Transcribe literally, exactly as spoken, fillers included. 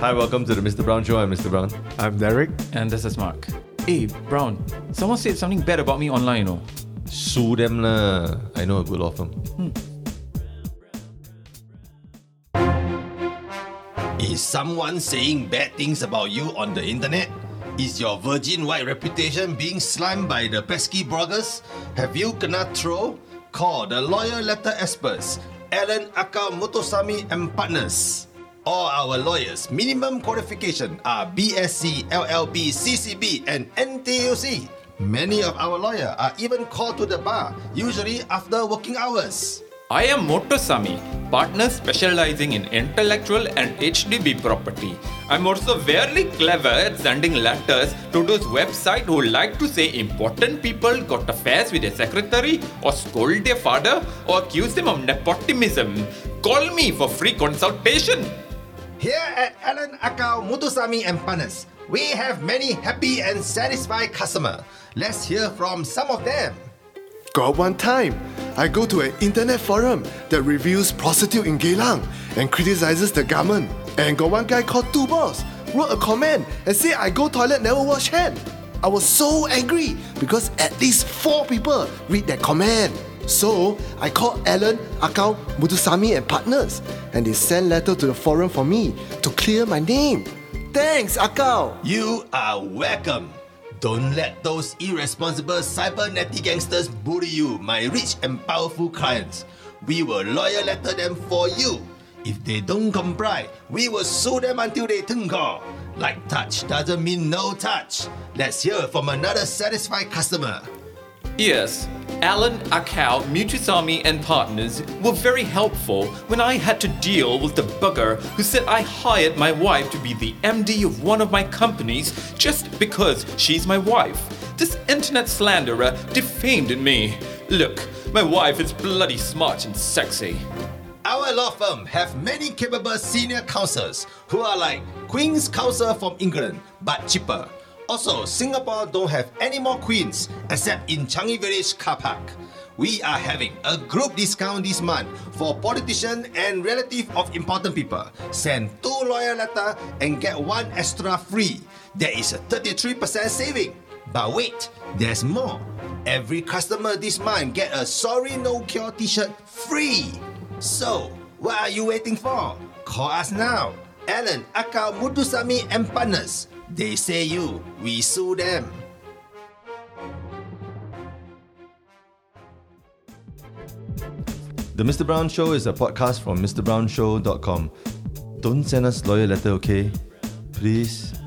Hi, welcome to the Mister Brown Show. I'm Mister Brown. I'm Derek. And this is Mark. Hey, Brown, someone said something bad about me online, you know. Sue them lah. I know a good law firm. Hmm. Is someone saying bad things about you on the internet? Is your virgin white reputation being slimed by the pesky bloggers? Have you kena throw? Call the lawyer letter experts, Alan Akau Mutosami and Partners. All our lawyers' minimum qualification are B S c, L L B, C C B and N T U C. Many of our lawyers are even called to the bar, usually after working hours. I am Motosami, partner specializing in intellectual and H D B property. I'm also very clever at sending letters to those websites who like to say important people got affairs with their secretary or scold their father or accuse them of nepotism. Call me for free consultation. Here at Alan Akau Mutosami and Partners, we have many happy and satisfied customers. Let's hear from some of them. Got one time, I go to an internet forum that reviews prostitute in Geylang and criticizes the government. And got one guy called Two Boss wrote a comment and said I go toilet never wash hand. I was so angry because at least four people read that comment. So I called Alan Akau Mutosami and Partners and they sent letter to the forum for me to clear my name. Thanks, Akau. You are welcome. Don't let those irresponsible cybernetic gangsters bully you, my rich and powerful clients. We will lawyer letter them for you. If they don't comply, we will sue them until they tengok. Like touch doesn't mean no touch. Let's hear from another satisfied customer. Yes, Alan Akau, Mutosami and Partners were very helpful when I had to deal with the bugger who said I hired my wife to be the M D of one of my companies just because she's my wife. This internet slanderer defamed me. Look, my wife is bloody smart and sexy. Our law firm have many capable senior counsels who are like Queen's Counsel from England, but cheaper. Also, Singapore don't have any more queens except in Changi Village car park. We are having a group discount this month for politicians and relatives of important people. Send two lawyer letters and get one extra free. There is a thirty-three percent saving. But wait, there's more. Every customer this month get a Sorry No Cure t-shirt free. So, what are you waiting for? Call us now. Alan Akau Mutosami and Partners. They say you, we sue them. The Mister Brown Show is a podcast from Mr Brown Show dot com. Don't send us lawyer letter, okay? Please.